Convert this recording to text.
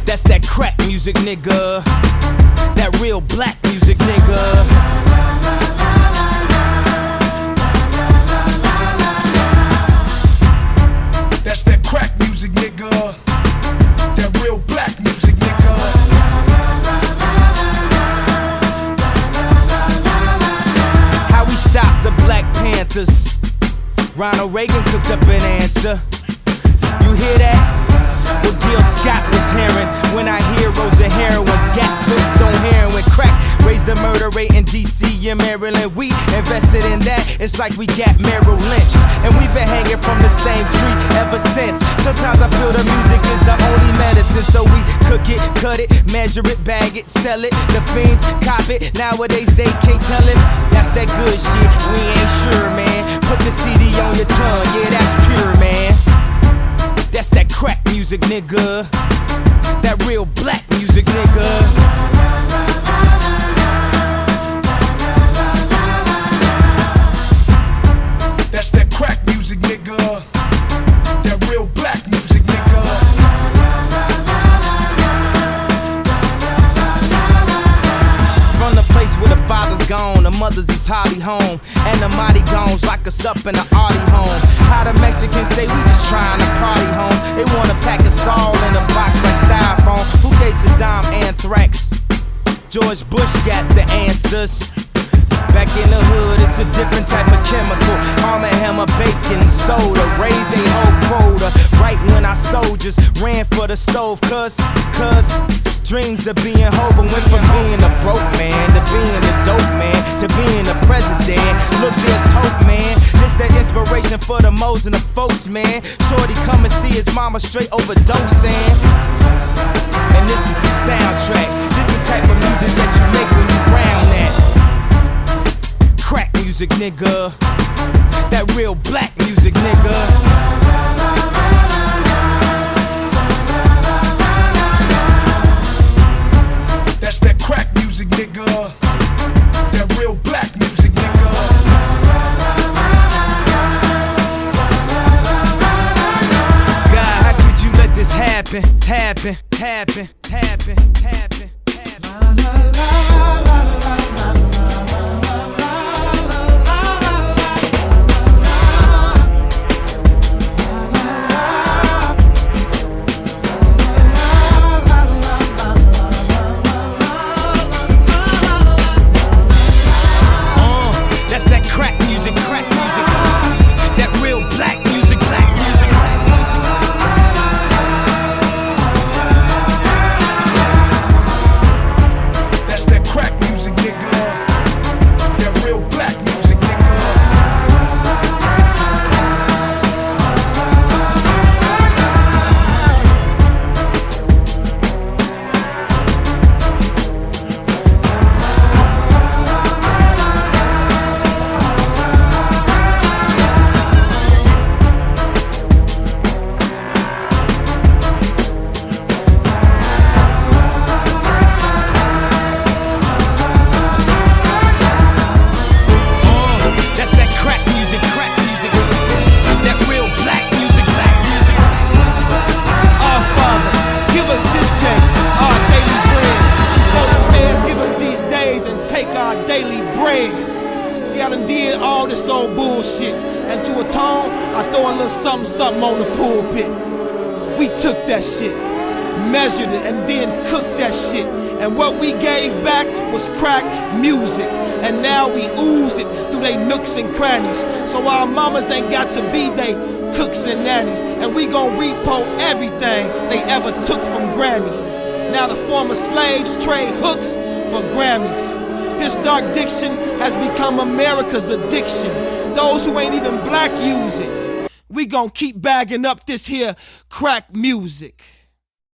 That's that crack music, nigga. That real black music, nigga. That's that crack music, nigga. That real black music, nigga. How we stop the Black Panthers? Ronald Reagan cooked up an answer. You hear that? What Gil Scott was hearing when our heroes and heroines got cooked on heroin. Crack raised the murder rate in DC and Maryland. We invested in that, it's like we got Merrill Lynch. And we've been hanging from the same tree ever since. Sometimes I feel the music is the only medicine. So we cook it, cut it, measure it, bag it, sell it. The fiends cop it, nowadays they can't tell it. That's that good shit, we ain't sure, man. Put the CD on your tongue, yeah, that's pure, man. That's that crack music, nigga. That real black music, nigga. That's that crack music, nigga. That real black music, nigga. From the place where the father's gone, the mother's is hardly home, and the mighty gones lock us up in the arty home. How the Mexicans say we just trying to party home. They wanna pack us all in a box like styrofoam. Who gave Saddam anthrax? George Bush got the answers. Back in the hood, it's a different type of chemical. Arm and Hammer, baking soda, raised they whole quota. Right when our soldiers ran for the stove, cuz dreams of being Hova went from being a broke man to being a dope man to being a president. Look, there's hope, man. This that inspiration for the moles and the folks, man. Shorty come and see his mama straight overdosing. And this is the soundtrack. This the type of music that you make when you round that. Crack music, nigga. That real black music, nigga. That's that crack music, nigga. That real black music, nigga. God, how could you let this happen? Happen, happen, happen, happen, happen. See, I done did all this old bullshit, and to atone, I throw a little something on the pulpit. We took that shit, measured it, and then cooked that shit, and what we gave back was crack music, and now we ooze it through they nooks and crannies. So our mamas ain't got to be they cooks and nannies, and we gon' repo everything they ever took from Granny. Now the former slaves trade hooks for Grammys. This dark diction has become America's addiction. Those who ain't even black use it. We gon' keep bagging up this here crack music.